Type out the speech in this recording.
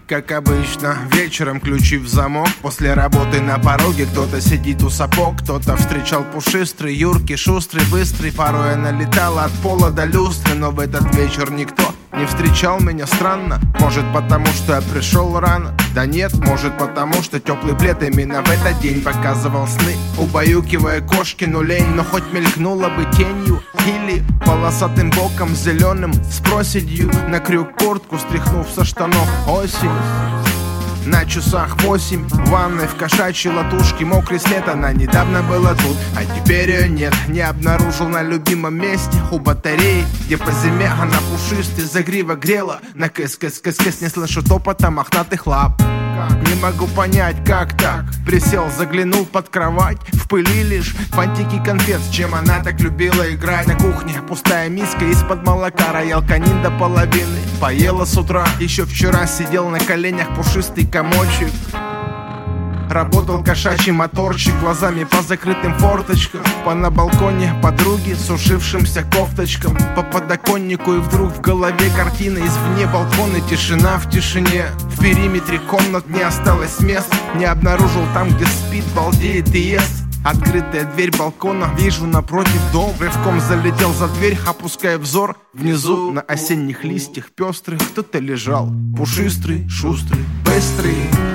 Как обычно, вечером ключи в замок. После работы на пороге кто-то сидит у сапог. Кто-то встречал пушистрый, юркий, шустрый, быстрый. Порой она летала от пола до люстры. Но в этот вечер никто не встречал меня. Странно, может потому, что я пришел рано. Да нет, может потому, что теплый плед именно в этот день показывал сны, убаюкивая кошкину лень. Но хоть мелькнула бы тенью или полосатым боком зеленым с проседью. На крюк куртку, стряхнув со штанов осень. На часах 8, в ванной в кошачьей латушке. Мокрый след, она недавно была тут, а теперь ее нет. Не обнаружил на любимом месте у батареи, где по зиме она пушистый загривок грела. На кыс-кыс-кыс-кыс не слышу топота мохнатых лап. Не могу понять, как так. Присел, заглянул под кровать. В пыли лишь фантики конфет, с чем она так любила играть. На кухне пустая миска из-под молока. Роял канин до половины поела с утра. Еще вчера сидел на коленях пушистый комочек. Работал кошачий моторчик, глазами по закрытым форточкам. На балконе подруги с сушившимся кофточком. По подоконнику и вдруг в голове картина. Извне балкона тишина в тишине. В периметре комнат не осталось мест. Не обнаружил там, где спит, балдеет и ест. Открытая дверь балкона, вижу напротив дом. Рывком залетел за дверь, опуская взор. Внизу на осенних листьях пестрых кто-то лежал. Пушистый, шустрый, быстрый.